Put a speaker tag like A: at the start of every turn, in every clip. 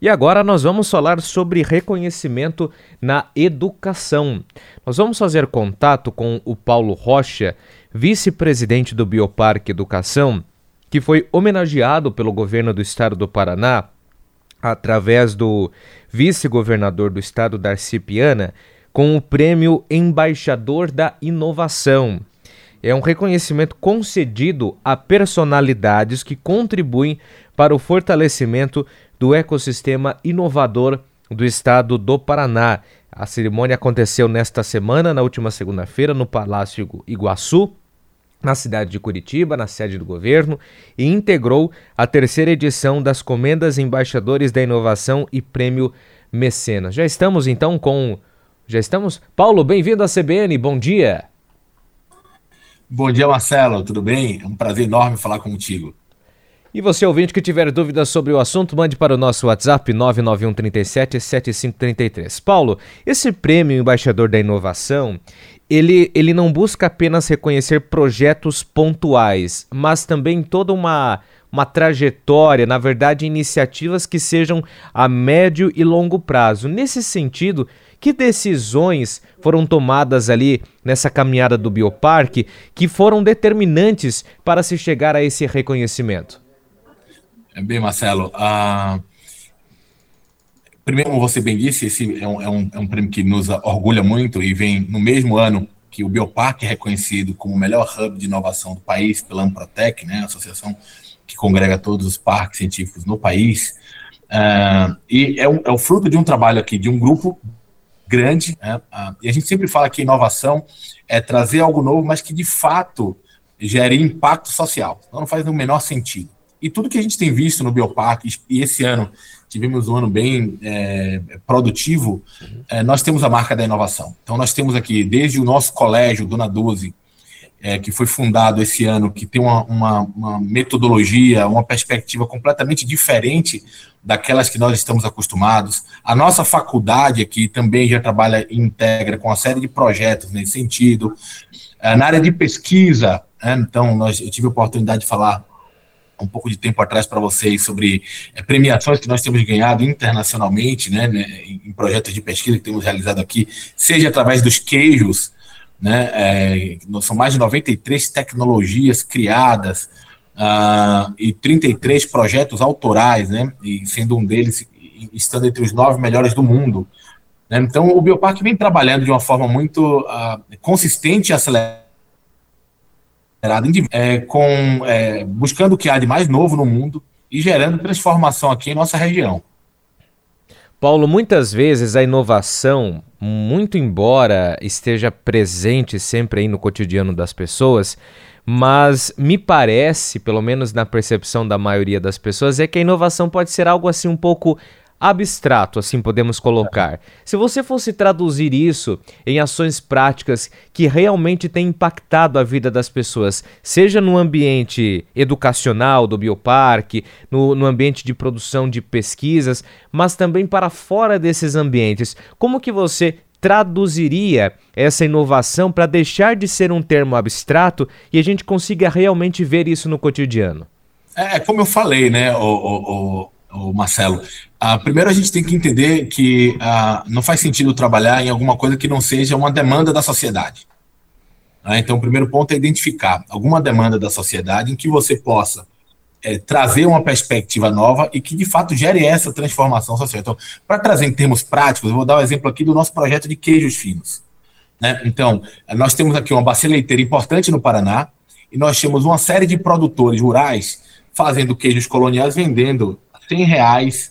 A: E agora nós vamos falar sobre reconhecimento na educação. Nós vamos fazer contato com o Paulo Rocha, vice-presidente do Bioparque Educação, que foi homenageado pelo governo do estado do Paraná, através do vice-governador do estado, Darcy Piana, com o prêmio Embaixador da Inovação. É um reconhecimento concedido a personalidades que contribuem para o fortalecimento do ecossistema inovador do estado do Paraná. A cerimônia aconteceu nesta semana, na última segunda-feira, no Palácio Iguaçu, na cidade de Curitiba, na sede do governo, e integrou a terceira edição das Comendas Embaixadores da Inovação e Prêmio Mecenas. Já estamos então com... Paulo, bem-vindo à CBN, bom dia.
B: Bom dia, Marcelo, tudo bem? É um prazer enorme falar contigo.
A: E você, ouvinte, que tiver dúvidas sobre o assunto, mande para o nosso WhatsApp 991 37 7533. Paulo, esse prêmio Embaixador da Inovação, ele não busca apenas reconhecer projetos pontuais, mas também toda uma trajetória, na verdade, iniciativas que sejam a médio e longo prazo. Nesse sentido, que decisões foram tomadas ali nessa caminhada do Bioparque que foram determinantes para se chegar a esse reconhecimento?
B: Bem, Marcelo, primeiro, como você bem disse, esse é um prêmio que nos orgulha muito e vem no mesmo ano que o Bioparque é reconhecido como o melhor hub de inovação do país pela Amprotec, né, a associação que congrega todos os parques científicos no país, e é o fruto de um trabalho aqui, de um grupo grande, né, e a gente sempre fala que inovação é trazer algo novo, mas que de fato gere impacto social, então não faz o menor sentido. E tudo que a gente tem visto no Bioparque, e esse ano tivemos um ano bem produtivo, nós temos a marca da inovação. Então nós temos aqui, desde o nosso colégio, Dona Duzi, que foi fundado esse ano, que tem uma metodologia, uma perspectiva completamente diferente daquelas que nós estamos acostumados. A nossa faculdade aqui também já trabalha e integra com uma série de projetos nesse sentido. Na área de pesquisa, então eu tive a oportunidade de falar um pouco de tempo atrás para vocês sobre premiações que nós temos ganhado internacionalmente, né, em projetos de pesquisa que temos realizado aqui, seja através dos queijos, né, são mais de 93 tecnologias criadas e 33 projetos autorais, né, e sendo um deles, estando entre os 9 melhores do mundo. Né, então, o Bioparque vem trabalhando de uma forma muito consistente e acelerada, buscando o que há de mais novo no mundo e gerando transformação aqui em nossa região.
A: Paulo, muitas vezes a inovação, muito embora esteja presente sempre aí no cotidiano das pessoas, mas me parece, pelo menos na percepção da maioria das pessoas, é que a inovação pode ser algo assim um pouco abstrato, assim podemos colocar. Se você fosse traduzir isso em ações práticas que realmente têm impactado a vida das pessoas, seja no ambiente educacional do Bioparque, no ambiente de produção de pesquisas, mas também para fora desses ambientes, como que você traduziria essa inovação para deixar de ser um termo abstrato e a gente consiga realmente ver isso no cotidiano?
B: Como eu falei, né, Marcelo, primeiro a gente tem que entender que não faz sentido trabalhar em alguma coisa que não seja uma demanda da sociedade. Então, o primeiro ponto é identificar alguma demanda da sociedade em que você possa trazer uma perspectiva nova e que, de fato, gere essa transformação social. Então, para trazer em termos práticos, eu vou dar um exemplo aqui do nosso projeto de queijos finos. Né? Então, nós temos aqui uma bacia leiteira importante no Paraná e nós temos uma série de produtores rurais fazendo queijos coloniais, vendendo R$100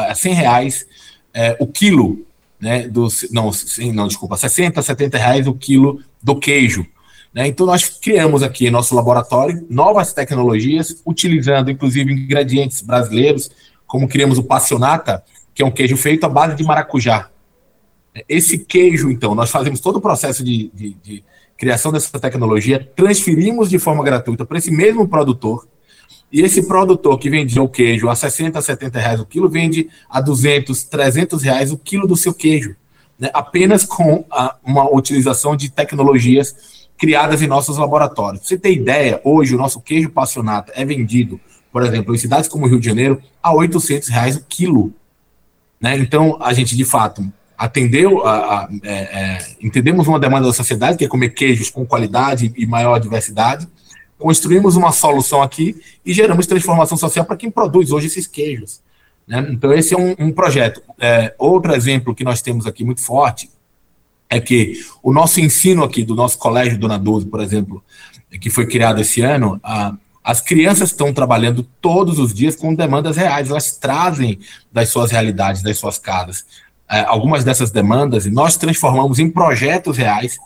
B: o quilo, né, desculpa, R$60, R$70 o quilo do queijo. Né? Então, nós criamos aqui em nosso laboratório novas tecnologias, utilizando, inclusive, ingredientes brasileiros, como criamos o Passionata, que é um queijo feito à base de maracujá. Esse queijo, então, nós fazemos todo o processo de criação dessa tecnologia, transferimos de forma gratuita para esse mesmo produtor. E esse produtor que vendia o queijo a R$60, R$70 o quilo, vende a R$200, R$300 o quilo do seu queijo, né? Apenas com uma utilização de tecnologias criadas em nossos laboratórios. Pra você ter ideia, hoje o nosso queijo Passionata é vendido, por exemplo, em cidades como o Rio de Janeiro, a R$800 o quilo. né? Então, a gente, de fato, atendeu, entendemos uma demanda da sociedade, que é comer queijos com qualidade e maior diversidade, construímos uma solução aqui e geramos transformação social para quem produz hoje esses queijos, né? Então, esse é um projeto. Outro exemplo que nós temos aqui muito forte é que o nosso ensino aqui do nosso colégio Dona Dulce, por exemplo, que foi criado esse ano, as crianças estão trabalhando todos os dias com demandas reais, elas trazem das suas realidades, das suas casas, algumas dessas demandas, e nós transformamos em projetos reais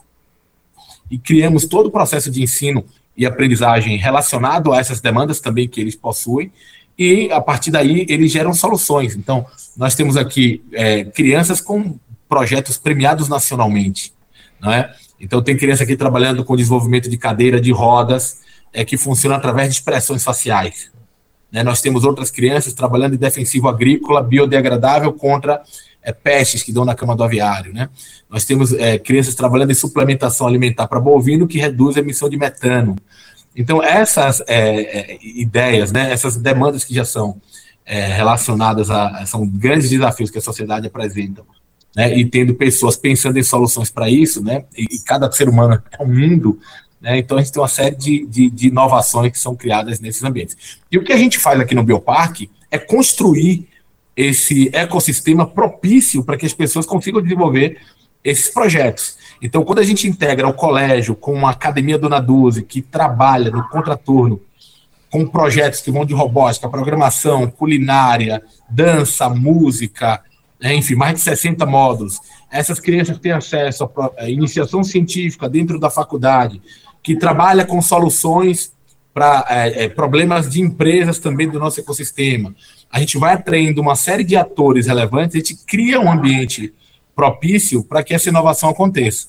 B: e criamos todo o processo de ensino e aprendizagem relacionado a essas demandas também que eles possuem, e a partir daí eles geram soluções. Então, nós temos aqui crianças com projetos premiados nacionalmente, não é? Então, tem criança aqui trabalhando com desenvolvimento de cadeira de rodas, que funciona através de expressões faciais, né? Nós temos outras crianças trabalhando em defensivo agrícola biodegradável contra pestes que dão na cama do aviário, né? Nós temos crianças trabalhando em suplementação alimentar para bovino que reduz a emissão de metano. Então, essas ideias, né, essas demandas que já são relacionadas são grandes desafios que a sociedade apresenta, né, e tendo pessoas pensando em soluções para isso, né, e cada ser humano é um mundo, né, então a gente tem uma série de inovações que são criadas nesses ambientes. E o que a gente faz aqui no Bioparque é construir esse ecossistema propício para que as pessoas consigam desenvolver esses projetos. Então, quando a gente integra o colégio com uma academia Dona Dulce, que trabalha no contraturno com projetos que vão de robótica, programação, culinária, dança, música, enfim, mais de 60 módulos. Essas crianças têm acesso à iniciação científica dentro da faculdade, que trabalha com soluções para problemas de empresas também do nosso ecossistema. A gente vai atraindo uma série de atores relevantes, a gente cria um ambiente propício para que essa inovação aconteça.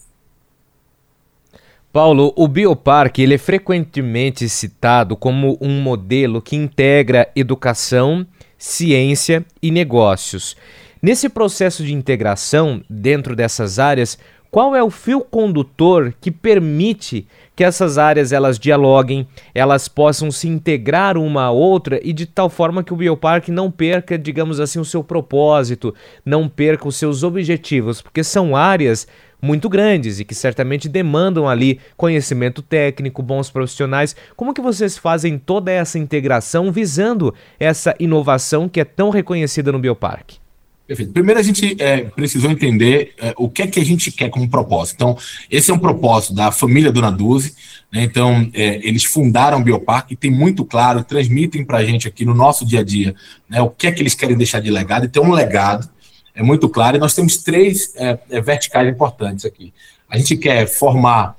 A: Paulo, o Bioparque ele é frequentemente citado como um modelo que integra educação, ciência e negócios. Nesse processo de integração dentro dessas áreas, qual é o fio condutor que permite que essas áreas elas dialoguem, elas possam se integrar uma à outra e de tal forma que o Bioparque não perca, digamos assim, o seu propósito, não perca os seus objetivos, porque são áreas muito grandes e que certamente demandam ali conhecimento técnico, bons profissionais. Como que vocês fazem toda essa integração visando essa inovação que é tão reconhecida no Bioparque?
B: Perfeito. Primeiro a gente precisou entender o que é que a gente quer como propósito. Então, esse é um propósito da família Dona Dulce, né? Então, eles fundaram o Bioparque e tem muito claro, transmitem para a gente aqui no nosso dia a dia, né, o que é que eles querem deixar de legado, e tem um legado, é muito claro, e nós temos três verticais importantes aqui. A gente quer formar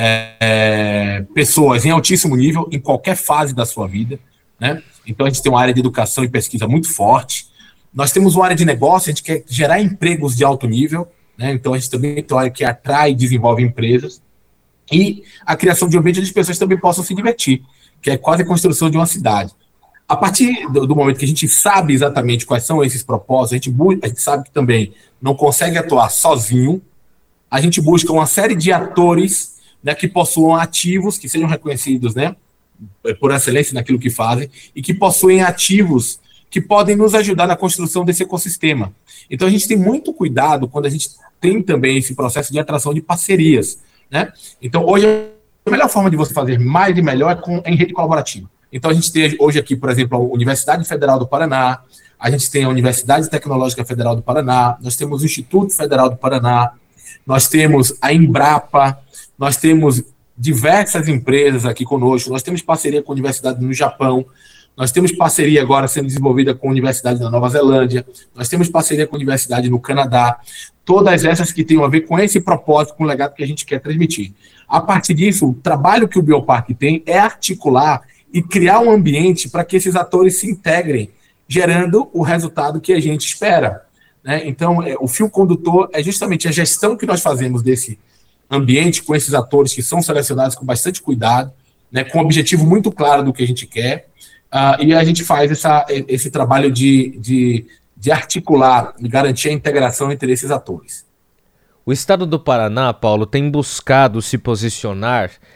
B: pessoas em altíssimo nível, em qualquer fase da sua vida, né? Então, a gente tem uma área de educação e pesquisa muito forte. Nós temos uma área de negócio, a gente quer gerar empregos de alto nível, né? Então a gente também tem uma área que atrai e desenvolve empresas, e a criação de um ambiente onde as pessoas também possam se divertir, que é quase a construção de uma cidade. A partir do momento que a gente sabe exatamente quais são esses propósitos, a gente sabe que também não consegue atuar sozinho, a gente busca uma série de atores, né, que possuam ativos, que sejam reconhecidos, né, por excelência naquilo que fazem, e que possuem ativos que podem nos ajudar na construção desse ecossistema. Então, a gente tem muito cuidado quando a gente tem também esse processo de atração de parcerias, né? Então, hoje, a melhor forma de você fazer mais e melhor é em rede colaborativa. Então, a gente tem hoje aqui, por exemplo, a Universidade Federal do Paraná, a gente tem a Universidade Tecnológica Federal do Paraná, nós temos o Instituto Federal do Paraná, nós temos a Embrapa, nós temos diversas empresas aqui conosco, nós temos parceria com a Universidade no Japão, nós temos parceria agora sendo desenvolvida com a Universidade da Nova Zelândia, nós temos parceria com a Universidade no Canadá, todas essas que têm a ver com esse propósito, com o legado que a gente quer transmitir. A partir disso, o trabalho que o Bioparque tem é articular e criar um ambiente para que esses atores se integrem, gerando o resultado que a gente espera, né? Então, o fio condutor é justamente a gestão que nós fazemos desse ambiente com esses atores que são selecionados com bastante cuidado, né, com um objetivo muito claro do que a gente quer, e a gente faz esse trabalho de articular, de garantir a integração entre esses atores.
A: O estado do Paraná, Paulo, tem buscado se posicionar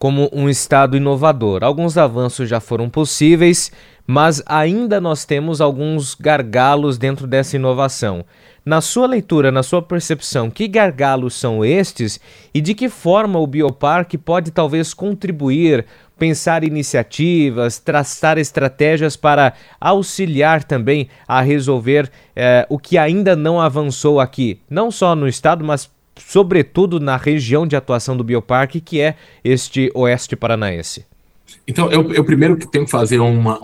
A: como um estado inovador. Alguns avanços já foram possíveis, mas ainda nós temos alguns gargalos dentro dessa inovação. Na sua leitura, na sua percepção, que gargalos são estes e de que forma o Bioparque pode talvez contribuir, pensar iniciativas, traçar estratégias para auxiliar também a resolver o que ainda não avançou aqui, não só no estado, mas sobretudo na região de atuação do Bioparque, que é este Oeste Paranaense?
B: Então, eu primeiro que tenho que fazer uma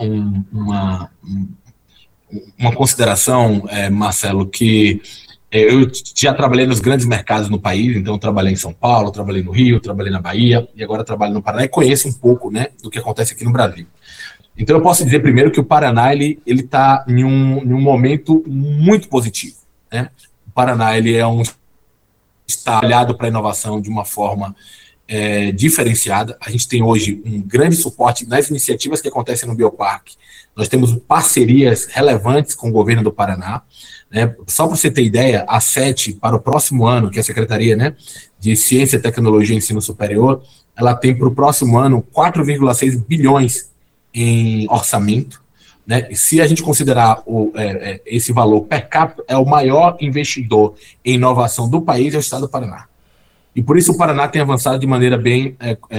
B: consideração, Marcelo, que eu já trabalhei nos grandes mercados no país, então eu trabalhei em São Paulo, trabalhei no Rio, trabalhei na Bahia, e agora trabalho no Paraná e conheço um pouco, né, do que acontece aqui no Brasil. Então eu posso dizer primeiro que o Paraná ele está em um momento muito positivo, né? O Paraná ele é um estado olhado para a inovação de uma forma diferenciada. A gente tem hoje um grande suporte nas iniciativas que acontecem no Bioparque. Nós temos parcerias relevantes com o governo do Paraná, né? Só para você ter ideia, a SET, para o próximo ano, que é a Secretaria, né, de Ciência, Tecnologia e Ensino Superior, ela tem para o próximo ano 4,6 bilhões em orçamento, né? E se a gente considerar esse valor per capita, é o maior investidor em inovação do país, é o estado do Paraná. E por isso o Paraná tem avançado de maneira bem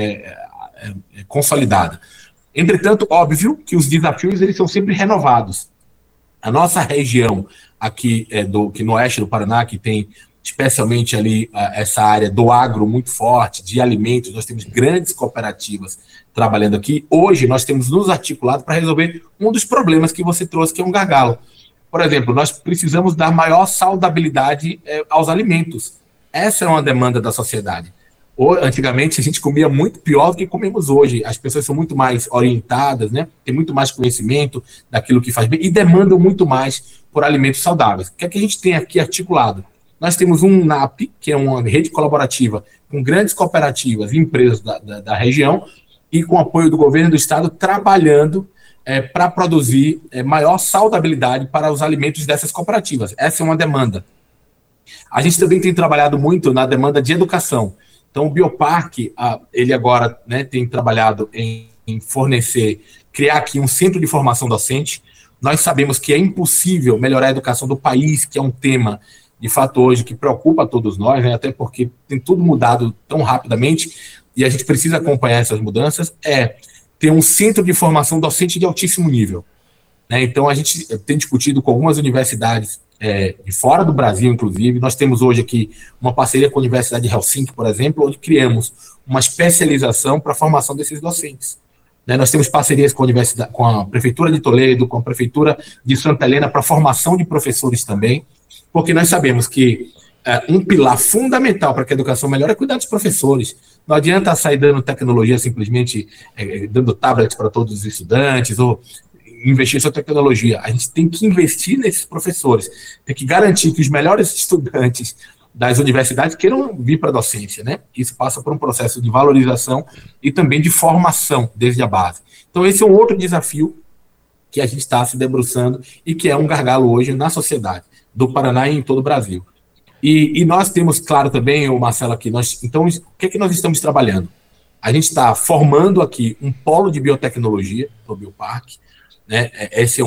B: consolidada. Entretanto, óbvio que os desafios eles são sempre renovados. A nossa região aqui que no oeste do Paraná, que tem especialmente ali essa área do agro muito forte, de alimentos, nós temos grandes cooperativas trabalhando aqui. Hoje nós temos nos articulado para resolver um dos problemas que você trouxe, que é um gargalo. Por exemplo, nós precisamos dar maior saudabilidade aos alimentos. Essa é uma demanda da sociedade. Antigamente a gente comia muito pior do que comemos hoje. As pessoas são muito mais orientadas, né? Tem muito mais conhecimento daquilo que faz bem e demandam muito mais por alimentos saudáveis. O que é que a gente tem aqui articulado? Nós temos um NAP, que é uma rede colaborativa com grandes cooperativas e empresas da região e com apoio do governo do estado trabalhando para produzir maior saudabilidade para os alimentos dessas cooperativas. Essa é uma demanda. A gente também tem trabalhado muito na demanda de educação. Então, o Bioparque, ele agora, né, tem trabalhado em fornecer, criar aqui um centro de formação docente. Nós sabemos que é impossível melhorar a educação do país, que é um tema, de fato, hoje, que preocupa a todos nós, né, até porque tem tudo mudado tão rapidamente e a gente precisa acompanhar essas mudanças, ter um centro de formação docente de altíssimo nível, né? Então, a gente tem discutido com algumas universidades de fora do Brasil, inclusive. Nós temos hoje aqui uma parceria com a Universidade de Helsinki, por exemplo, onde criamos uma especialização para a formação desses docentes. Né? Nós temos parcerias com a Prefeitura de Toledo, com a Prefeitura de Santa Helena para a formação de professores também, porque nós sabemos que um pilar fundamental para que a educação melhore é cuidar dos professores. Não adianta sair dando tecnologia simplesmente dando tablets para todos os estudantes ou investir em sua tecnologia. A gente tem que investir nesses professores, tem que garantir que os melhores estudantes das universidades queiram vir para a docência, né? Isso passa por um processo de valorização e também de formação desde a base. Então esse é um outro desafio que a gente está se debruçando e que é um gargalo hoje na sociedade do Paraná e em todo o Brasil. E nós temos, claro, também, Marcelo, aqui, então, o que é que nós estamos trabalhando? A gente está formando aqui um polo de biotecnologia no Bioparque, né? Esse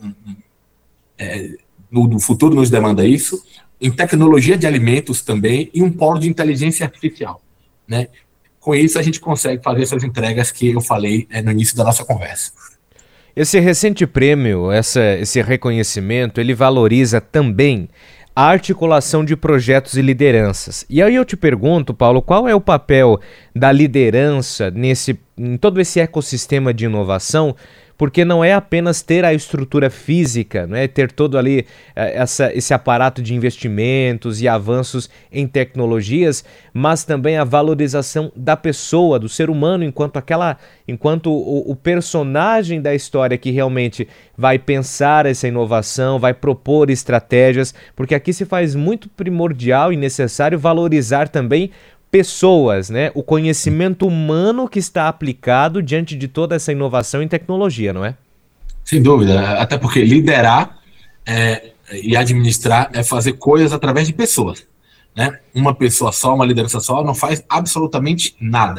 B: no futuro nos demanda isso, em tecnologia de alimentos também, e um polo de inteligência artificial, né? Com isso a gente consegue fazer essas entregas que eu falei no início da nossa conversa.
A: Esse recente prêmio, esse reconhecimento, ele valoriza também a articulação de projetos e lideranças. E aí eu te pergunto, Paulo, qual é o papel da liderança em todo esse ecossistema de inovação? Porque não é apenas ter a estrutura física, não é ter todo ali esse aparato de investimentos e avanços em tecnologias, mas também a valorização da pessoa, do ser humano, enquanto o personagem da história que realmente vai pensar essa inovação, vai propor estratégias, porque aqui se faz muito primordial e necessário valorizar também pessoas, né? O conhecimento humano que está aplicado diante de toda essa inovação em tecnologia, não é?
B: Sem dúvida, até porque liderar e administrar é fazer coisas através de pessoas, né? Uma pessoa só, uma liderança só, não faz absolutamente nada.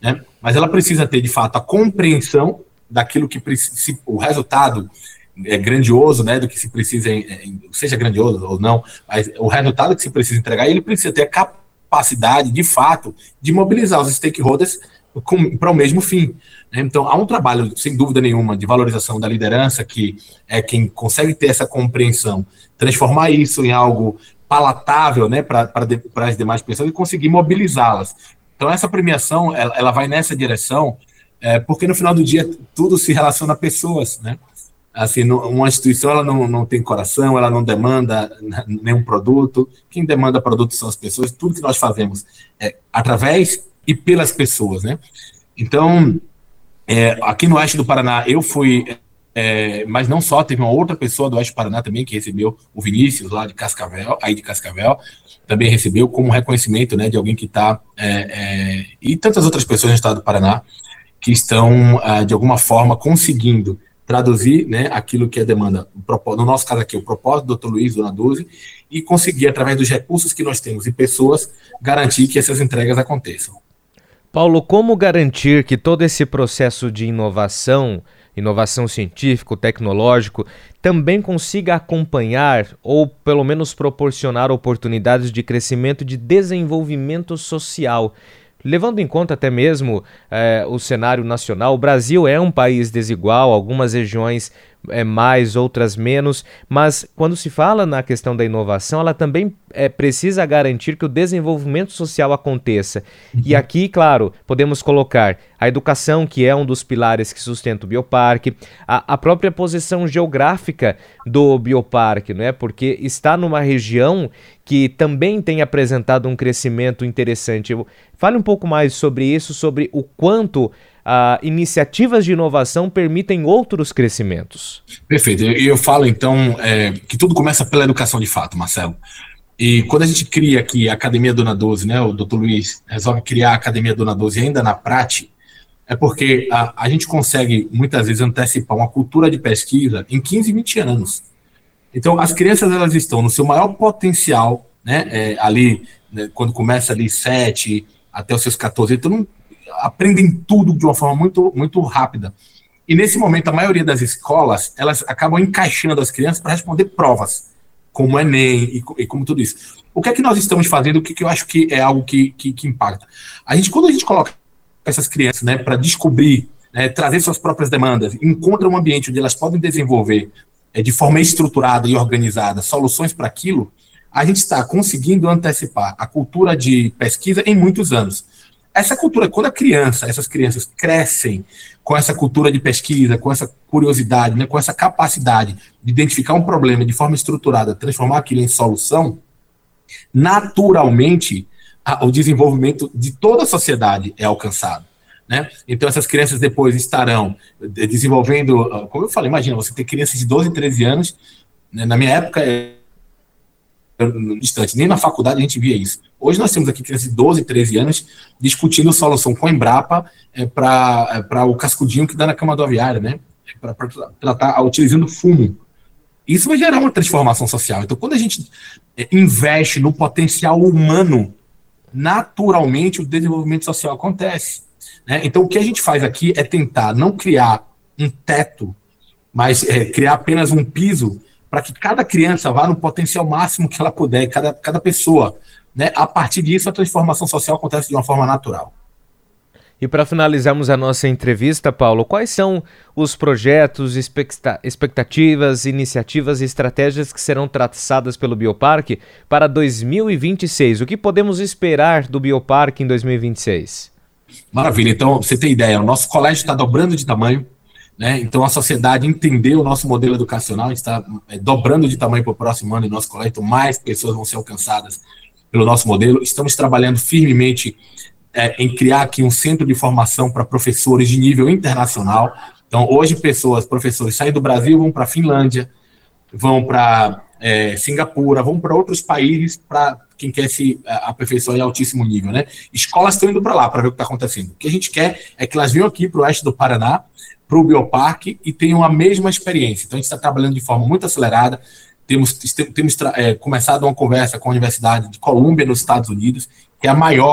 B: né? Mas ela precisa ter, de fato, a compreensão daquilo que o resultado é grandioso, né, do que se precisa, seja grandioso ou não, mas o resultado que se precisa entregar, ele precisa ter a capacidade, de fato, de mobilizar os stakeholders para o mesmo fim. Né? Então, há um trabalho, sem dúvida nenhuma, de valorização da liderança, que é quem consegue ter essa compreensão, transformar isso em algo palatável, né, para as demais pessoas e conseguir mobilizá-las. Então, essa premiação, ela vai nessa direção, porque no final do dia tudo se relaciona a pessoas, né? Assim, uma instituição ela não tem coração, ela não demanda nenhum produto. Quem demanda produto são as pessoas. Tudo que nós fazemos é através e pelas pessoas, né? Então, aqui no Oeste do Paraná, eu fui, mas não só, teve uma outra pessoa do Oeste do Paraná também que recebeu, o Vinícius, lá de Cascavel, também recebeu como reconhecimento, né, de alguém que está, e tantas outras pessoas no estado do Paraná, que estão, de alguma forma, conseguindo traduzir, né, aquilo que é demanda, no nosso caso aqui, o propósito do Dr. Luiz, Dona Dulce, e conseguir, através dos recursos que nós temos e pessoas, garantir que essas entregas aconteçam.
A: Paulo, como garantir que todo esse processo de inovação científico, tecnológico, também consiga acompanhar ou pelo menos proporcionar oportunidades de crescimento e de desenvolvimento social? Levando em conta até mesmo o cenário nacional, o Brasil é um país desigual, algumas regiões mais, outras menos, mas quando se fala na questão da inovação, ela também precisa garantir que o desenvolvimento social aconteça. E aqui, claro, podemos colocar a educação, que é um dos pilares que sustenta o Bioparque, a própria posição geográfica do Bioparque, não é? Porque está numa região que também tem apresentado um crescimento interessante. Fale um pouco mais sobre isso, sobre o quanto iniciativas de inovação permitem outros crescimentos.
B: Perfeito. Eu falo, então, que tudo começa pela educação de fato, Marcelo. E quando a gente cria aqui a Academia Dona 12, né, o Dr. Luiz resolve criar a Academia Dona 12 ainda na prática, é porque a gente consegue, muitas vezes, antecipar uma cultura de pesquisa em 15, 20 anos. Então, as crianças, elas estão no seu maior potencial, né, ali, né, quando começa ali 7 até os seus 14, então aprendem tudo de uma forma muito, muito rápida. E nesse momento, a maioria das escolas, elas acabam encaixando as crianças para responder provas, como o Enem e como tudo isso. O que é que nós estamos fazendo? O que eu acho que é algo que impacta? Quando a gente coloca essas crianças, né, para descobrir, né, trazer suas próprias demandas, encontra um ambiente onde elas podem desenvolver de forma estruturada e organizada soluções para aquilo, a gente está conseguindo antecipar a cultura de pesquisa em muitos anos. Essa cultura, quando essas crianças crescem com essa cultura de pesquisa, com essa curiosidade, né, com essa capacidade de identificar um problema de forma estruturada, transformar aquilo em solução, naturalmente o desenvolvimento de toda a sociedade é alcançado. Né? Então essas crianças depois estarão desenvolvendo, como eu falei, imagina, você ter crianças de 12, 13 anos, né, na minha época distante, nem na faculdade a gente via isso. Hoje nós temos aqui crianças de 12, 13 anos discutindo solução com a Embrapa para o cascudinho que dá na cama do aviário, né? Para tratar utilizando fumo. Isso vai gerar uma transformação social. Então, quando a gente investe no potencial humano, naturalmente o desenvolvimento social acontece. Né? Então, o que a gente faz aqui é tentar não criar um teto, mas criar apenas um piso para que cada criança vá no potencial máximo que ela puder, cada pessoa. Né? A partir disso, a transformação social acontece de uma forma natural.
A: E para finalizarmos a nossa entrevista, Paulo, quais são os projetos, expectativas, iniciativas e estratégias que serão traçadas pelo Bioparque para 2026? O que podemos esperar do Bioparque em 2026?
B: Maravilha. Então, você tem ideia, o nosso colégio está dobrando de tamanho, né? Então, a sociedade entendeu o nosso modelo educacional, a gente está dobrando de tamanho para o próximo ano em nosso colégio, então mais pessoas vão ser alcançadas pelo nosso modelo. Estamos trabalhando firmemente em criar aqui um centro de formação para professores de nível internacional. Então, hoje, professores saem do Brasil, vão para a Finlândia, vão para Singapura, vão para outros países para quem quer se aperfeiçoar em altíssimo nível, né? Escolas estão indo para lá para ver o que está acontecendo. O que a gente quer é que elas venham aqui para o Oeste do Paraná, para o Bioparque, e tenham a mesma experiência. Então, a gente está trabalhando de forma muito acelerada. Temos começado uma conversa com a Universidade de Colômbia, nos Estados Unidos, que é a maior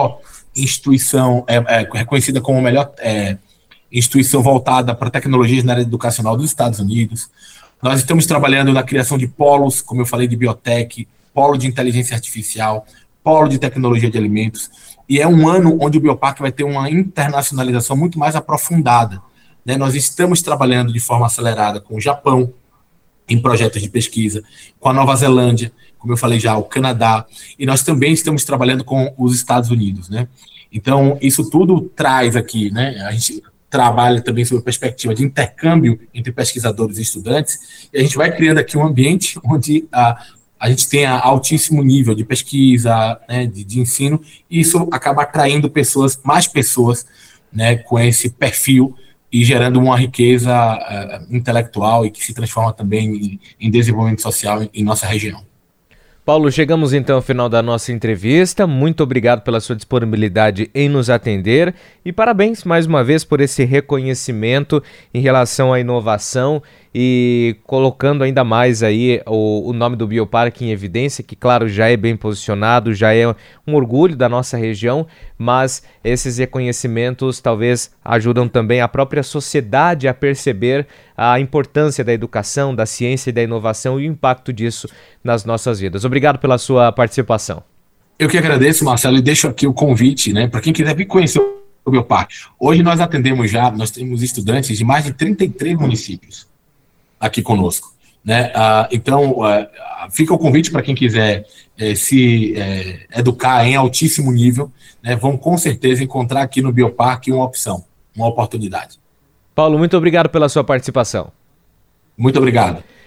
B: instituição reconhecida como a melhor instituição voltada para tecnologias na área educacional dos Estados Unidos. Nós estamos trabalhando na criação de polos, como eu falei, de biotech, polo de inteligência artificial, polo de tecnologia de alimentos, e é um ano onde o Bioparque vai ter uma internacionalização muito mais aprofundada, né? Nós estamos trabalhando de forma acelerada com o Japão, em projetos de pesquisa, com a Nova Zelândia, como eu falei já, o Canadá, e nós também estamos trabalhando com os Estados Unidos, né? Então, isso tudo traz aqui, né? A gente trabalha também sobre a perspectiva de intercâmbio entre pesquisadores e estudantes, e a gente vai criando aqui um ambiente onde a gente tenha altíssimo nível de pesquisa, né, de ensino, e isso acaba atraindo mais pessoas, né, com esse perfil e gerando uma riqueza intelectual e que se transforma também em desenvolvimento social em nossa região.
A: Paulo, chegamos então ao final da nossa entrevista. Muito obrigado pela sua disponibilidade em nos atender e parabéns mais uma vez por esse reconhecimento em relação à inovação e colocando ainda mais aí o nome do Bioparque em evidência, que claro, já é bem posicionado, já é um orgulho da nossa região, mas esses reconhecimentos talvez ajudam também a própria sociedade a perceber a importância da educação, da ciência e da inovação e o impacto disso nas nossas vidas. Obrigado pela sua participação.
B: Eu que agradeço, Marcelo, e deixo aqui o convite, né, para quem quiser vir conhecer o Bioparque. Hoje nós nós temos estudantes de mais de 33 municípios aqui conosco, né? Então, fica o convite para quem quiser se educar em altíssimo nível, né? Vão com certeza encontrar aqui no Bioparque uma opção, uma oportunidade.
A: Paulo, muito obrigado pela sua participação.
B: Muito obrigado.